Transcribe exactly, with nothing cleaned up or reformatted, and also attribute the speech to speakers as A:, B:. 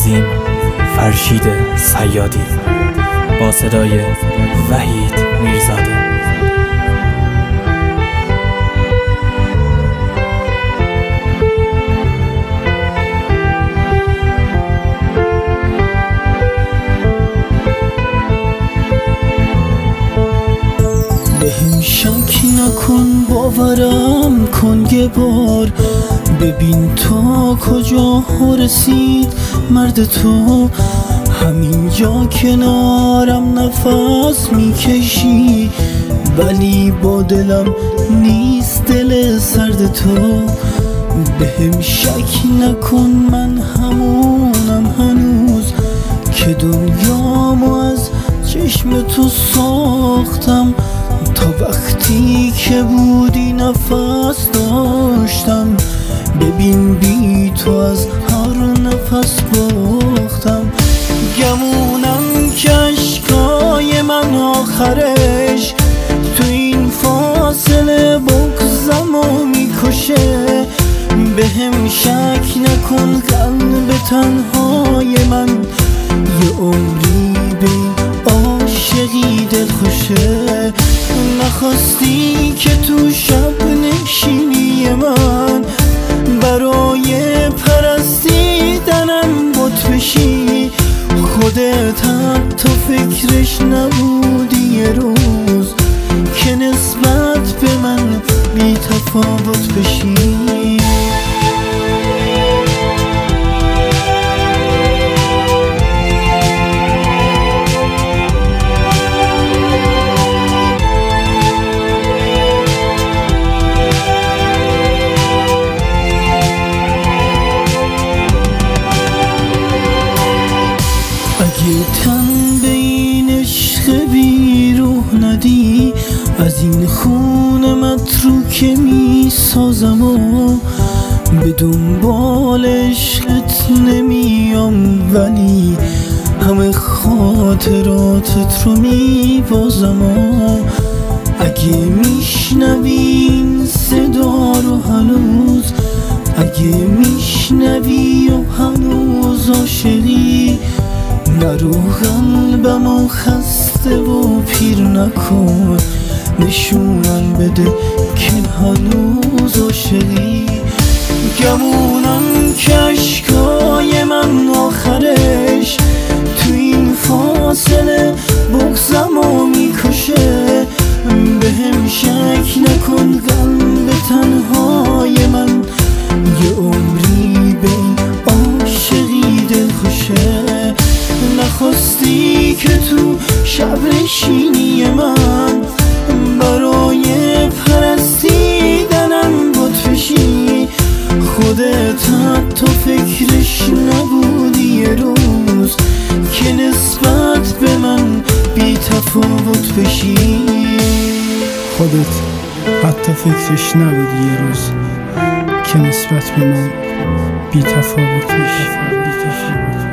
A: تنظیم فرشید صیادی با صدای وحید میرزاده.
B: بهم شک نکن، باورم کن یه بار، ببین تا کجا رسید مرد تو. همینجا کنارم نفس میکشی، ولی با دلم نیست دل سرد تو. بهم شک نکن، من همونم هنوز که دنیامو از چشم تو ساختم. تا وقتی که بودی نفس داشتم، ببین بی تو از هر نفس باختم. گمونم که عشقای من آخرش تو این فاصله بغضم و میکشه. بهم شک نکن، قلب تنهای من یه عمری به عاشقی دلخوشه. نخواستی که تو شب نشینی من برای پرستیدنم بت بشی. خودت حتی فکرش نبودی یه روز که نسبت به من بی تفاوت بشی. اگه تن به این عشق بی روح ندی، از این خون متروکه می سازم و به دنبال عشقت نمیام، ولی همه خاطراتت رو می بازم. و اگه میشنوی این صدا رو هنوز، اگه میشنوی و هنوز عاشقی، نرو قلبمو خسته و پیر نکن، نشونم بده که هنوز عاشقی. گمونم که عشقای من آخرش تو این فاصله بغضمو میکشه. بهم شک نکن، قلب تنهای من یه عمری به این عاشقی دلخوشه. نخواستی که تو شب نشینی من برای پرستیدنم بت بشی. خودت حتی فکرش نبودی یه روز که نسبت به من بی تفاوت بشی.
C: خودت حتی فکرش نبودی یه روز که نسبت به من بی تفاوت بشی.